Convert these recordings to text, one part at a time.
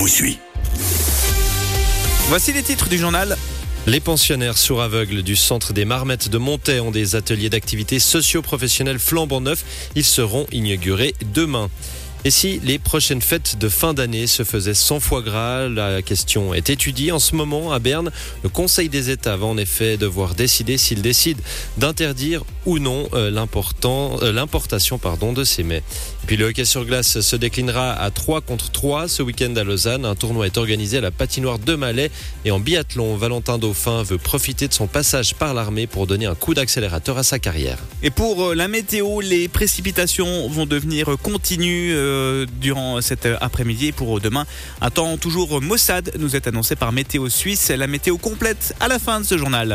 vous suit. Voici les titres du journal. Les pensionnaires sourds aveugles du centre des Marmettes de Montaix ont des ateliers d'activités socio-professionnelles flambant neufs. Ils seront inaugurés demain. Et si les prochaines fêtes de fin d'année se faisaient sans foie gras? La question est étudiée en ce moment à Berne. Le Conseil des États va en effet devoir décider s'il décide d'interdire ou non l'importation de ces mets. Et puis le hockey sur glace se déclinera à 3 contre 3 ce week-end à Lausanne. Un tournoi est organisé à la patinoire de Malais. Et en biathlon, Valentin Dauphin veut profiter de son passage par l'armée pour donner un coup d'accélérateur à sa carrière. Et pour la météo, les précipitations vont devenir continues durant cet après-midi. Et pour demain, un temps toujours maussade nous est annoncé par Météo Suisse. La météo complète à la fin de ce journal.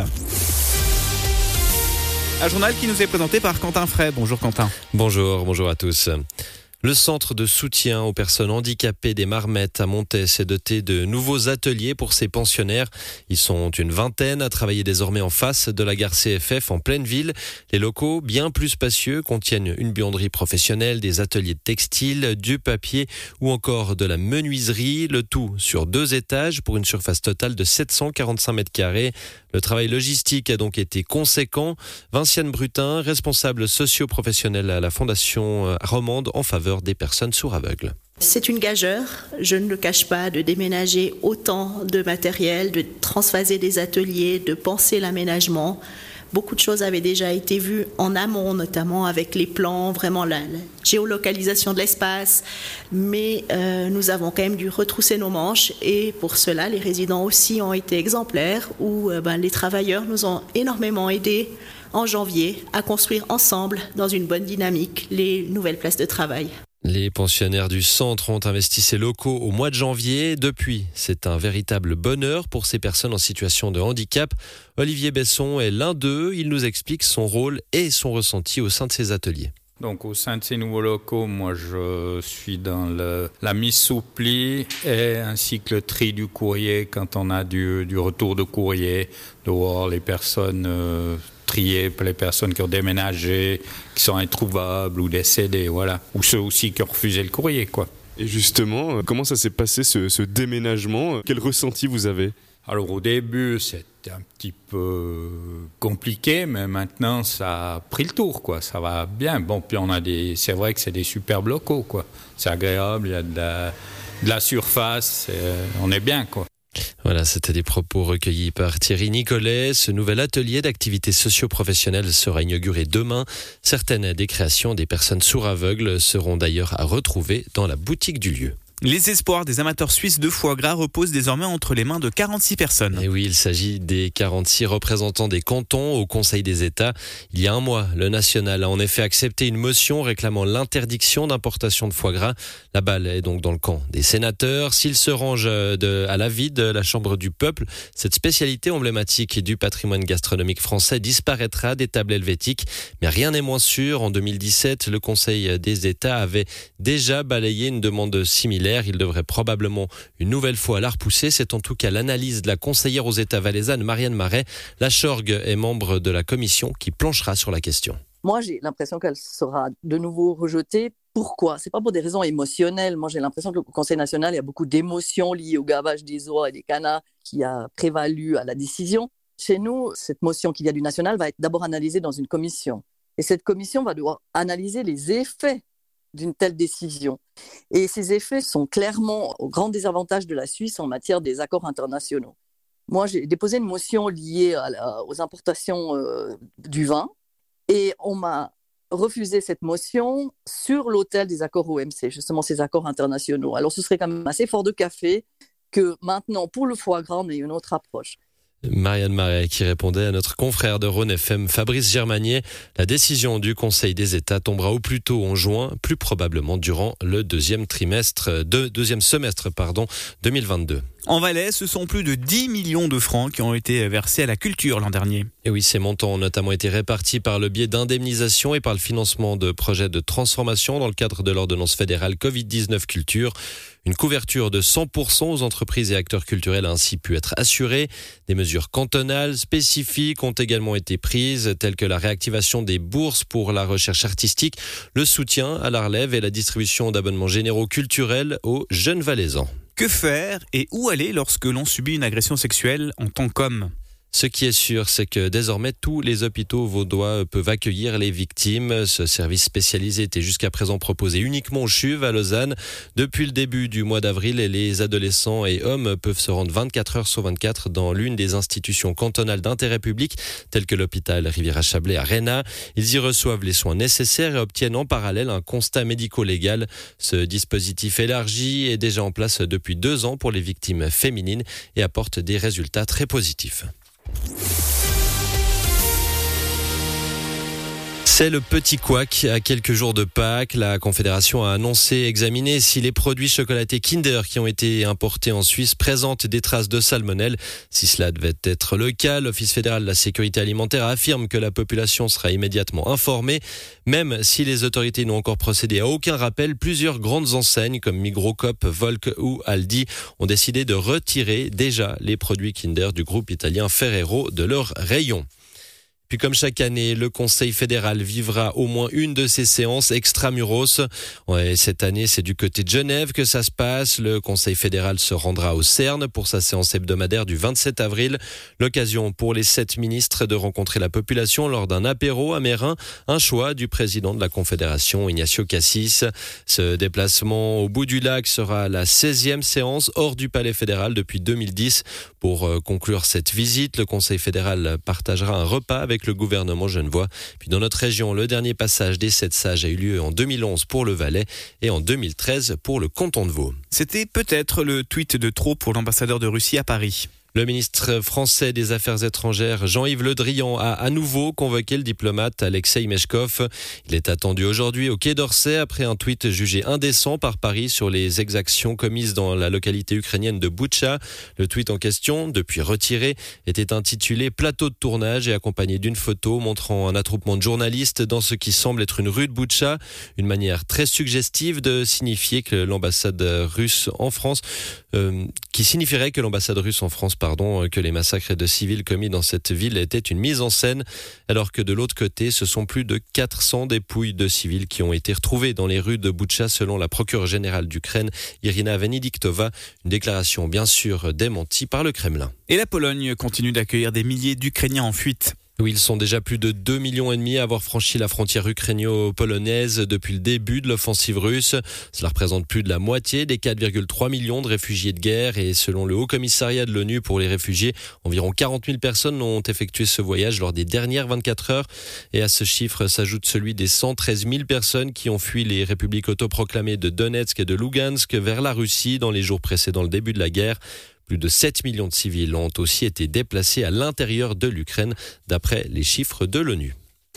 Un journal qui nous est présenté par Quentin Frey. Bonjour Quentin. Bonjour à tous. Le centre de soutien aux personnes handicapées des Marmettes à Montaix s'est doté de nouveaux ateliers pour ses pensionnaires. Ils sont une vingtaine à travailler désormais en face de la gare CFF en pleine ville. Les locaux, bien plus spacieux, contiennent une buanderie professionnelle, des ateliers de textile, du papier ou encore de la menuiserie. Le tout sur 2 étages pour une surface totale de 745 mètres carrés. Le travail logistique a donc été conséquent. Vinciane Brutin, responsable socio-professionnelle à la Fondation Romande en faveur des personnes sourds-aveugles. C'est une gageure, je ne le cache pas, de déménager autant de matériel, de transphaser des ateliers, de penser l'aménagement. Beaucoup de choses avaient déjà été vues en amont, notamment avec les plans, vraiment la géolocalisation de l'espace. Mais nous avons quand même dû retrousser nos manches et pour cela, les résidents aussi ont été exemplaires où les travailleurs nous ont énormément aidés en janvier à construire ensemble, dans une bonne dynamique, les nouvelles places de travail. Les pensionnaires du centre ont investi ces locaux au mois de janvier. Depuis, c'est un véritable bonheur pour ces personnes en situation de handicap. Olivier Besson est l'un d'eux. Il nous explique son rôle et son ressenti au sein de ces ateliers. Donc au sein de ces nouveaux locaux, moi je suis dans la mise sous pli et ainsi que le tri du courrier quand on a du retour de courrier, de voir les personnes trier les personnes qui ont déménagé, qui sont introuvables ou décédées, voilà. Ou ceux aussi qui ont refusé le courrier, quoi. Et justement, comment ça s'est passé ce déménagement? Quel ressenti vous avez? Alors au début, c'était un petit peu compliqué, mais maintenant ça a pris le tour, quoi. Ça va bien. Bon, puis c'est vrai que c'est des superbes locaux, quoi. C'est agréable, il y a de la surface, on est bien, quoi. Voilà, c'était des propos recueillis par Thierry Nicolet. Ce nouvel atelier d'activités socio-professionnelles sera inauguré demain. Certaines des créations des personnes sourds-aveugles seront d'ailleurs à retrouver dans la boutique du lieu. Les espoirs des amateurs suisses de foie gras reposent désormais entre les mains de 46 personnes. Et oui, il s'agit des 46 représentants des cantons au Conseil des États. Il y a un mois, le national a en effet accepté une motion réclamant l'interdiction d'importation de foie gras. La balle est donc dans le camp des sénateurs. S'ils se rangent à l'avis de la Chambre du peuple, cette spécialité emblématique du patrimoine gastronomique français disparaîtra des tables helvétiques. Mais rien n'est moins sûr. En 2017, le Conseil des États avait déjà balayé une demande similaire. Il devrait probablement une nouvelle fois la repousser. C'est en tout cas l'analyse de la conseillère aux États valaisanne, Marianne Marais. La Chorgue est membre de la commission qui planchera sur la question. Moi, j'ai l'impression qu'elle sera de nouveau rejetée. Pourquoi? C'est pas pour des raisons émotionnelles. Moi, j'ai l'impression que le Conseil national, il y a beaucoup d'émotions liées au gavage des oies et des canards qui a prévalu à la décision. Chez nous, cette motion qui vient du national va être d'abord analysée dans une commission. Et cette commission va devoir analyser les effets d'une telle décision. Et ces effets sont clairement au grand désavantage de la Suisse en matière des accords internationaux. Moi, j'ai déposé une motion liée aux importations du vin et on m'a refusé cette motion sur l'autel des accords OMC, justement ces accords internationaux. Alors, ce serait quand même assez fort de café que maintenant, pour le foie gras, on ait une autre approche. Marianne Marais qui répondait à notre confrère de Rhône FM, Fabrice Germanier. La décision du Conseil des États tombera au plus tôt en juin, plus probablement durant le deuxième semestre 2022. En Valais, ce sont plus de 10 millions de francs qui ont été versés à la culture l'an dernier. Et oui, ces montants ont notamment été répartis par le biais d'indemnisation et par le financement de projets de transformation dans le cadre de l'ordonnance fédérale Covid-19 Culture. Une couverture de 100% aux entreprises et acteurs culturels a ainsi pu être assurée. Des mesures cantonales spécifiques ont également été prises, telles que la réactivation des bourses pour la recherche artistique, le soutien à la relève et la distribution d'abonnements généraux culturels aux jeunes Valaisans. Que faire et où aller lorsque l'on subit une agression sexuelle en tant qu'homme ? Ce qui est sûr, c'est que désormais tous les hôpitaux vaudois peuvent accueillir les victimes. Ce service spécialisé était jusqu'à présent proposé uniquement aux CHUV à Lausanne. Depuis le début du mois d'avril, les adolescents et hommes peuvent se rendre 24 heures sur 24 dans l'une des institutions cantonales d'intérêt public, telles que l'hôpital Riviera-Chablais à Rhénat. Ils y reçoivent les soins nécessaires et obtiennent en parallèle un constat médico-légal. Ce dispositif élargi est déjà en place depuis 2 ans pour les victimes féminines et apporte des résultats très positifs. C'est le petit couac. À quelques jours de Pâques, la Confédération a annoncé examiner si les produits chocolatés Kinder qui ont été importés en Suisse présentent des traces de salmonelle. Si cela devait être le cas, l'Office fédéral de la sécurité alimentaire affirme que la population sera immédiatement informée. Même si les autorités n'ont encore procédé à aucun rappel, plusieurs grandes enseignes comme Migros, Coop, Volk ou Aldi ont décidé de retirer déjà les produits Kinder du groupe italien Ferrero de leur rayon. Puis comme chaque année, le Conseil fédéral vivra au moins une de ses séances extramuros. Et cette année, c'est du côté de Genève que ça se passe. Le Conseil fédéral se rendra au CERN pour sa séance hebdomadaire du 27 avril. L'occasion pour les 7 ministres de rencontrer la population lors d'un apéro à Meyrin, un choix du président de la Confédération, Ignacio Cassis. Ce déplacement au bout du lac sera la 16e séance hors du Palais fédéral depuis 2010. Pour conclure cette visite, le Conseil fédéral partagera un repas avec le gouvernement genevois. Puis dans notre région, le dernier passage des 7 sages a eu lieu en 2011 pour le Valais et en 2013 pour le canton de Vaud. C'était peut-être le tweet de trop pour l'ambassadeur de Russie à Paris. Le ministre français des Affaires étrangères, Jean-Yves Le Drian, a à nouveau convoqué le diplomate Alexei Meshkov. Il est attendu aujourd'hui au Quai d'Orsay après un tweet jugé indécent par Paris sur les exactions commises dans la localité ukrainienne de Boutcha. Le tweet en question, depuis retiré, était intitulé « Plateau de tournage » et accompagné d'une photo montrant un attroupement de journalistes dans ce qui semble être une rue de Boutcha. Une manière très suggestive de signifier que l'ambassade russe en France, que les massacres de civils commis dans cette ville étaient une mise en scène, alors que de l'autre côté, ce sont plus de 400 dépouilles de civils qui ont été retrouvées dans les rues de Boutcha, selon la procureure générale d'Ukraine, Irina Venediktova. Une déclaration bien sûr démentie par le Kremlin. Et la Pologne continue d'accueillir des milliers d'Ukrainiens en fuite. Oui, ils sont déjà plus de 2,5 millions à avoir franchi la frontière ukrainio-polonaise depuis le début de l'offensive russe. Cela représente plus de la moitié des 4,3 millions de réfugiés de guerre et selon le Haut Commissariat de l'ONU pour les réfugiés, environ 40 000 personnes ont effectué ce voyage lors des dernières 24 heures. Et à ce chiffre s'ajoute celui des 113 000 personnes qui ont fui les républiques autoproclamées de Donetsk et de Lugansk vers la Russie dans les jours précédant le début de la guerre. Plus de 7 millions de civils ont aussi été déplacés à l'intérieur de l'Ukraine, d'après les chiffres de l'ONU.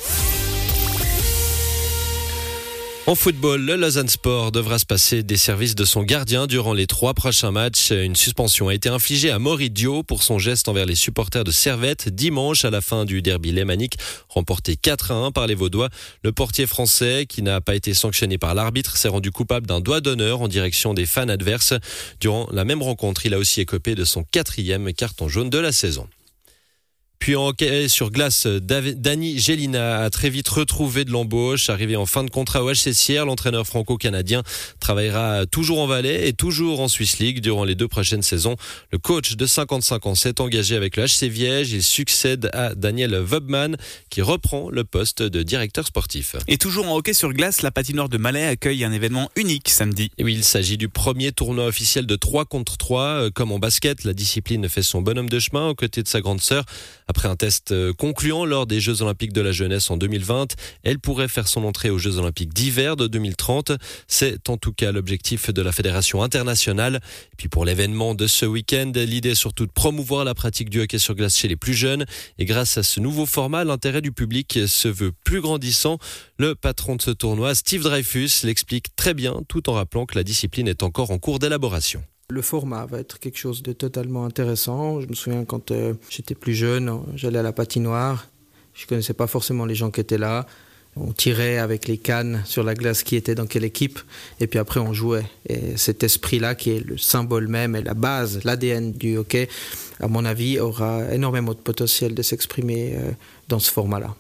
En football, le Lausanne Sport devra se passer des services de son gardien durant les 3 prochains matchs. Une suspension a été infligée à Moridio pour son geste envers les supporters de Servette dimanche à la fin du derby lémanique, remporté 4-1 par les Vaudois. Le portier français, qui n'a pas été sanctionné par l'arbitre, s'est rendu coupable d'un doigt d'honneur en direction des fans adverses. Durant la même rencontre, il a aussi écopé de son 4e carton jaune de la saison. Puis en hockey sur glace, Dani Gélina a très vite retrouvé de l'embauche. Arrivé en fin de contrat au HC Sierre, l'entraîneur franco-canadien travaillera toujours en Valais et toujours en Swiss League durant les 2 prochaines saisons. Le coach de 55 ans s'est engagé avec le HC Viège. Il succède à Daniel Webman qui reprend le poste de directeur sportif. Et toujours en hockey sur glace, la patinoire de Malais accueille un événement unique samedi. Et oui, il s'agit du premier tournoi officiel de 3 contre 3. Comme en basket, la discipline fait son bonhomme de chemin aux côtés de sa grande sœur. Après un test concluant lors des Jeux Olympiques de la jeunesse en 2020, elle pourrait faire son entrée aux Jeux Olympiques d'hiver de 2030. C'est en tout cas l'objectif de la Fédération internationale. Et puis pour l'événement de ce week-end, l'idée est surtout de promouvoir la pratique du hockey sur glace chez les plus jeunes. Et grâce à ce nouveau format, l'intérêt du public se veut plus grandissant. Le patron de ce tournoi, Steve Dreyfus, l'explique très bien tout en rappelant que la discipline est encore en cours d'élaboration. Le format va être quelque chose de totalement intéressant. Je me souviens quand j'étais plus jeune, j'allais à la patinoire. Je ne connaissais pas forcément les gens qui étaient là. On tirait avec les cannes sur la glace qui était dans quelle équipe. Et puis après, on jouait. Et cet esprit-là, qui est le symbole même et la base, l'ADN du hockey, à mon avis, aura énormément de potentiel de s'exprimer dans ce format-là.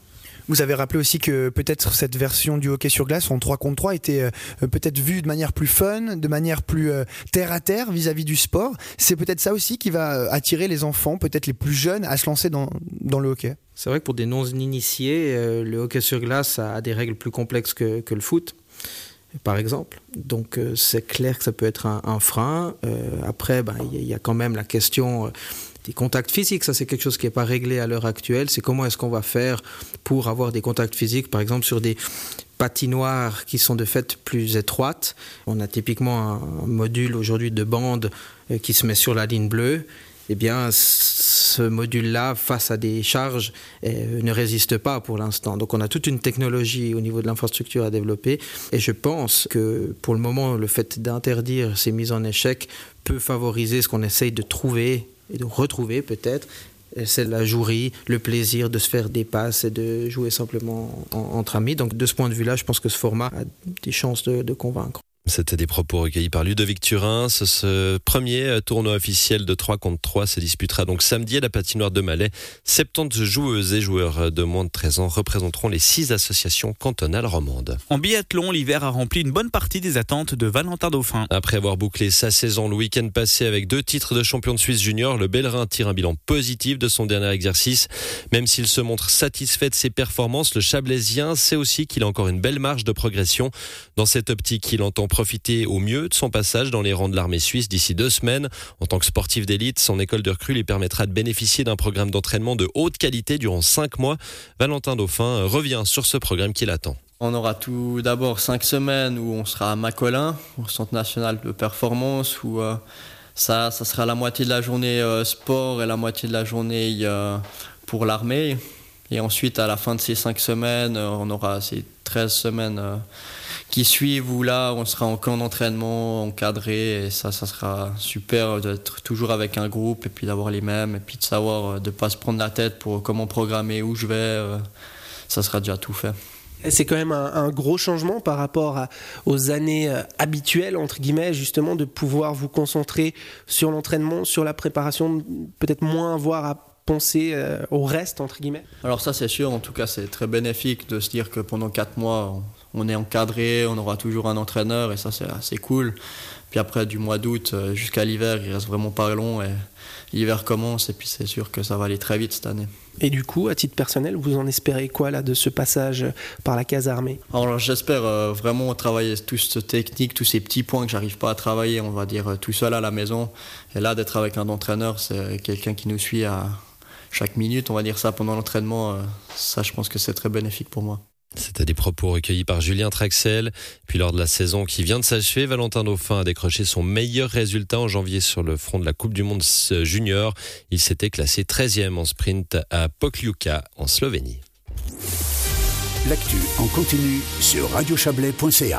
Vous avez rappelé aussi que peut-être cette version du hockey sur glace en 3 contre 3 était peut-être vue de manière plus fun, de manière plus terre à terre vis-à-vis du sport. C'est peut-être ça aussi qui va attirer les enfants, peut-être les plus jeunes, à se lancer dans le hockey. C'est vrai que pour des non-initiés, le hockey sur glace a des règles plus complexes que le foot, par exemple. Donc c'est clair que ça peut être un frein. Après, il y a quand même la question des contacts physiques. Ça, c'est quelque chose qui n'est pas réglé à l'heure actuelle. C'est comment est-ce qu'on va faire pour avoir des contacts physiques, par exemple sur des patinoires qui sont de fait plus étroites. On a typiquement un module aujourd'hui de bande qui se met sur la ligne bleue. Eh bien, ce module-là, face à des charges, ne résiste pas pour l'instant. Donc, on a toute une technologie au niveau de l'infrastructure à développer. Et je pense que, pour le moment, le fait d'interdire ces mises en échec peut favoriser ce qu'on essaye de trouver et de retrouver peut-être. C'est la jouerie, le plaisir de se faire des passes et de jouer simplement entre amis. Donc, de ce point de vue-là, je pense que ce format a des chances de convaincre. C'était des propos recueillis par Ludovic Turin. Ce premier tournoi officiel de 3 contre 3 se disputera donc samedi à la patinoire de Malais. 70 joueuses et joueurs de moins de 13 ans représenteront les 6 associations cantonales romandes. En biathlon, l'hiver a rempli une bonne partie des attentes de Valentin Dauphin. Après avoir bouclé sa saison le week-end passé avec 2 titres de champion de Suisse junior, le Bellerin tire un bilan positif de son dernier exercice. Même s'il se montre satisfait de ses performances, le Chablaisien sait aussi qu'il a encore une belle marge de progression. Dans cette optique, il entend profiter au mieux de son passage dans les rangs de l'armée suisse d'ici 2 semaines. En tant que sportif d'élite, son école de recrue lui permettra de bénéficier d'un programme d'entraînement de haute qualité durant 5 mois. Valentin Dauphin revient sur ce programme qui l'attend. On aura tout d'abord 5 semaines où on sera à Macolin, au Centre national de performance, où ça sera la moitié de la journée sport et la moitié de la journée pour l'armée. Et ensuite, à la fin de ces 5 semaines, on aura ces 13 semaines qui suivent où là, on sera en camp d'entraînement, encadré. Et ça sera super d'être toujours avec un groupe et puis d'avoir les mêmes. Et puis de savoir, de ne pas se prendre la tête pour comment programmer, où je vais. Ça sera déjà tout fait. C'est quand même un gros changement par rapport aux années habituelles, entre guillemets, justement, de pouvoir vous concentrer sur l'entraînement, sur la préparation, peut-être moins avoir à penser au reste, entre guillemets. Alors ça, c'est sûr. En tout cas, c'est très bénéfique de se dire que pendant 4 mois, on est encadré, on aura toujours un entraîneur et ça, c'est assez cool. Puis après, du mois d'août jusqu'à l'hiver, il reste vraiment pas long et l'hiver commence et puis c'est sûr que ça va aller très vite cette année. Et du coup, à titre personnel, vous en espérez quoi là de ce passage par la case armée ? Alors j'espère vraiment travailler toute cette technique, tous ces petits points que j'arrive pas à travailler, on va dire tout seul à la maison. Et là, d'être avec un entraîneur, c'est quelqu'un qui nous suit à chaque minute, on va dire ça, pendant l'entraînement. Ça, je pense que c'est très bénéfique pour moi. C'était des propos recueillis par Julien Traxel. Puis lors de la saison qui vient de s'achever, Valentin Dauphin a décroché son meilleur résultat en janvier sur le front de la Coupe du Monde Junior. Il s'était classé 13e en sprint à Pokljuka en Slovénie. L'actu en continu sur radiochablais.ca.